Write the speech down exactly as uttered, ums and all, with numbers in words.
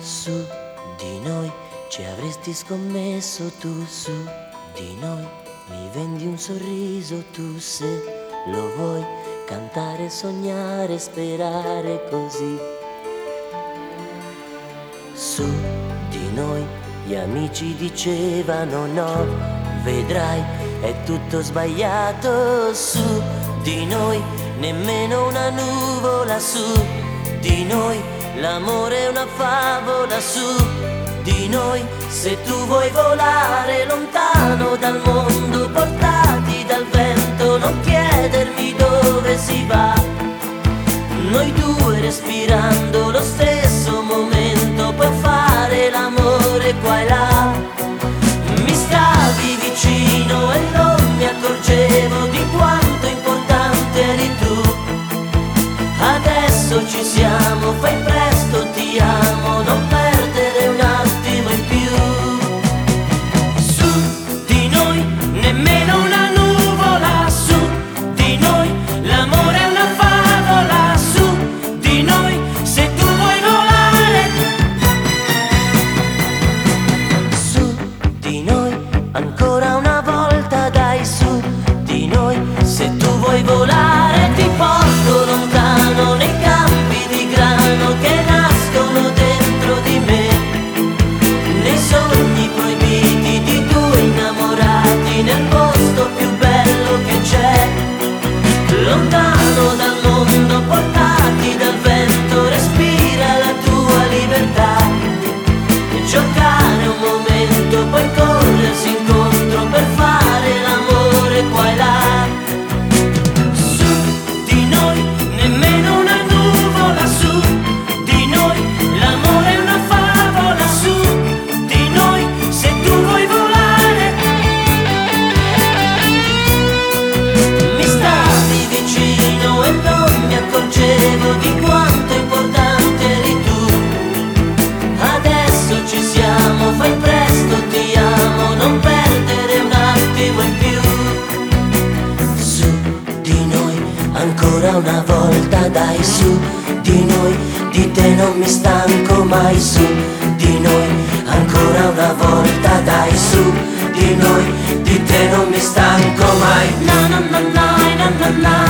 Su di noi ci avresti scommesso tu, su di noi mi vendi un sorriso tu, se lo vuoi cantare, sognare, sperare così. Su di noi gli amici dicevano no, vedrai è tutto sbagliato. Su di noi nemmeno una nuvola, su di noi l'amore è una favola, su di noi se tu vuoi volare lontano dal mondo, portati dal vento, non chiedermi dove si va. Noi due respirando lo stesso momento, puoi fare l'amore qua e là. Mi stavi vicino e non mi accorgevo di quanto importante eri tu. Adesso ci siamo, fai presto, ti amo, non perdere un attimo in più. Su di noi nemmeno una nuvola, su di noi l'amore è una favola, su di noi se tu vuoi volare. Su di noi ancora una volta, dai, su di noi se tu vuoi volare ti porto lontano nei campi di grano che nascono dentro di me, nei sogni proibiti di due innamorati, nel posto più bello che c'è, lontano dal mondo, portati dal vento, respira la tua libertà, giocare un momento, poi corrersi incontro per fare l'amore qua e là. Di quanto importante eri tu. Adesso ci siamo, fai presto, ti amo, non perdere un attimo in più. Su di noi ancora una volta, dai, su di noi, di te non mi stanco mai. Su di noi ancora una volta, dai, su di noi, di te non mi stanco mai. Na na na na na na na.